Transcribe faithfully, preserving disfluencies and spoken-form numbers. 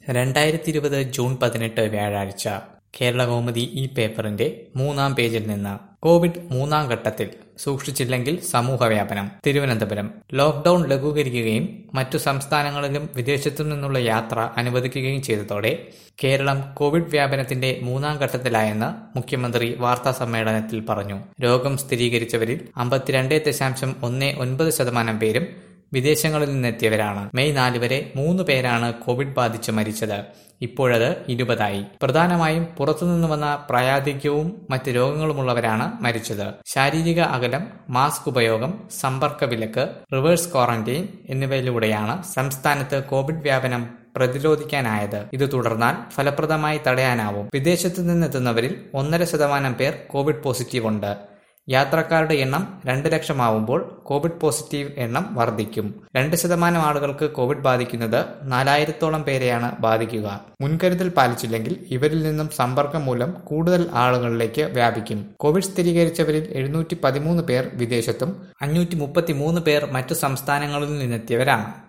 രണ്ടായിരത്തി ഇരുപത് ജൂൺ പതിനെട്ട് വ്യാഴാഴ്ച കേരളകൗമുദി ഈ പേപ്പറിന്റെ മൂന്നാം പേജിൽ നിന്ന് കോവിഡ് മൂന്നാം ഘട്ടത്തിൽ സൂക്ഷിച്ചില്ലെങ്കിൽ സമൂഹവ്യാപനം. തിരുവനന്തപുരം ലോക്ഡൌൺ ലഘൂകരിക്കുകയും മറ്റു സംസ്ഥാനങ്ങളിലും വിദേശത്തു നിന്നുള്ള യാത്ര അനുവദിക്കുകയും ചെയ്തതോടെ കേരളം കോവിഡ് വ്യാപനത്തിന്റെ മൂന്നാം ഘട്ടത്തിലായെന്ന് മുഖ്യമന്ത്രി വാർത്താ സമ്മേളനത്തിൽ പറഞ്ഞു. രോഗം സ്ഥിരീകരിച്ചവരിൽ അമ്പത്തിരണ്ട് ദശാംശം ഒന്ന് ഒൻപത് ശതമാനം പേരും വിദേശങ്ങളിൽ നിന്നെത്തിയവരാണ്. മെയ് നാല് വരെ മൂന്ന് പേരാണ് കോവിഡ് ബാധിച്ച് മരിച്ചത്. ഇപ്പോഴത് ഇരുപതായി. പ്രധാനമായും പുറത്തുനിന്ന് വന്ന പ്രായാധിക്യവും മറ്റ് രോഗങ്ങളുമുള്ളവരാണ് മരിച്ചത്. ശാരീരിക അകലം, മാസ്ക് ഉപയോഗം, സമ്പർക്ക വിലക്ക്, റിവേഴ്സ് ക്വാറന്റൈൻ എന്നിവയിലൂടെയാണ് സംസ്ഥാനത്ത് കോവിഡ് വ്യാപനം പ്രതിരോധിക്കാനായത്. ഇത് തുടർന്നാൽ ഫലപ്രദമായി തടയാനാവും. വിദേശത്തു നിന്നെത്തുന്നവരിൽ ഒന്നര ശതമാനം പേർ കോവിഡ് പോസിറ്റീവ് ഉണ്ട്. യാത്രക്കാരുടെ എണ്ണം രണ്ട് ലക്ഷമാവുമ്പോൾ കോവിഡ് പോസിറ്റീവ് എണ്ണം വർദ്ധിക്കും. രണ്ട് ശതമാനം ആളുകൾക്ക് കോവിഡ് ബാധിക്കുന്നത് നാലായിരത്തോളം പേരെയാണ് ബാധിക്കുക. മുൻകരുതൽ പാലിച്ചില്ലെങ്കിൽ ഇവരിൽ നിന്നും സമ്പർക്കം മൂലം കൂടുതൽ ആളുകളിലേക്ക് വ്യാപിക്കും. കോവിഡ് സ്ഥിരീകരിച്ചവരിൽ എഴുന്നൂറ്റി പതിമൂന്ന് പേർ വിദേശത്തും അഞ്ഞൂറ്റി മുപ്പത്തി മൂന്ന് പേർ മറ്റു സംസ്ഥാനങ്ങളിൽ നിന്നെത്തിയവരാണ്.